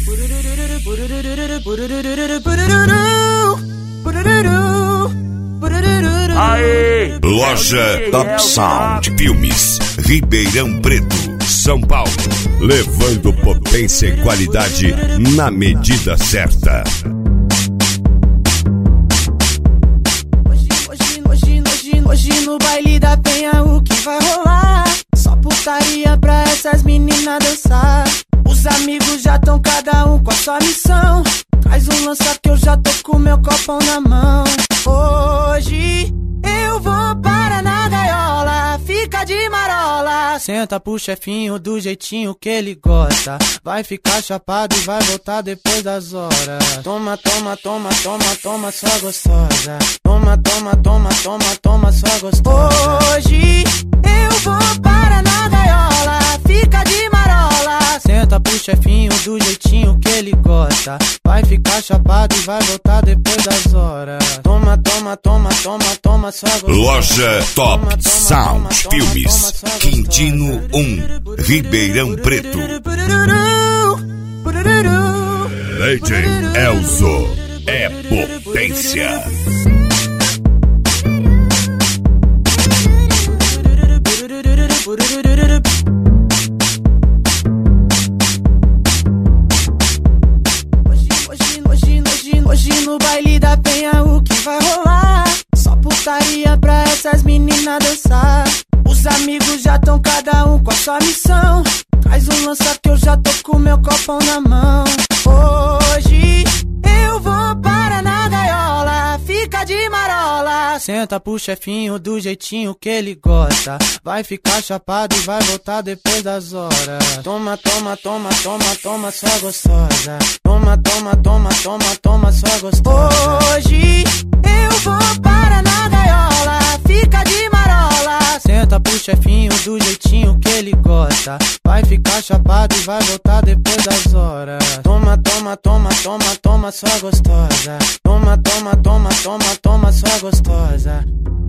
Aê! Loja Top Sound Filmes, Ribeirão Preto, São Paulo. Levando potência e qualidade na medida certa. Hoje no baile da penha o que vai rolar? Só putaria pra essas meninas dançar. Os amigos já tão cada um com a sua missão. Traz um lança que eu já tô com meu copão na mão. Hoje eu vou para na gaiola, fica de marola. Senta pro chefinho do jeitinho que ele gosta. Vai ficar chapado e vai voltar depois das horas. Toma, toma, toma, toma, toma, sua gostosa. Toma, toma, toma, toma, toma, sua gostosa. Hoje eu vou para na gaiola, fica de marola. Senta pro chefinho do jeitinho que ele gosta. Vai ficar chapado e vai voltar depois das horas. Toma, toma, toma, toma, toma, sua gostosa. Loja Top Sound Filmes, Quintino 1, Ribeirão Preto. DJ Elzo é potência. Hoje no baile da penha o que vai rolar? Só putaria pra essas meninas dançar. Os amigos já tão cada um com a sua missão. Traz um lança que eu já tô com meu copão na mão. Hoje eu vou para na gaiola, fica de marola. Senta pro chefinho do jeitinho que ele gosta. Vai ficar chapado e vai voltar depois das horas. Toma, toma, toma, toma, toma, sua gostosa. Toma, toma, toma, toma, toma, sua gostosa. Hoje eu vou para na gaiola, fica de marola. Senta pro chefinho do jeitinho que ele gosta. Vai ficar chapado e vai voltar depois das horas. Toma, toma, toma, toma, toma, sua gostosa. Toma, toma, toma, toma, toma, sua gostosa.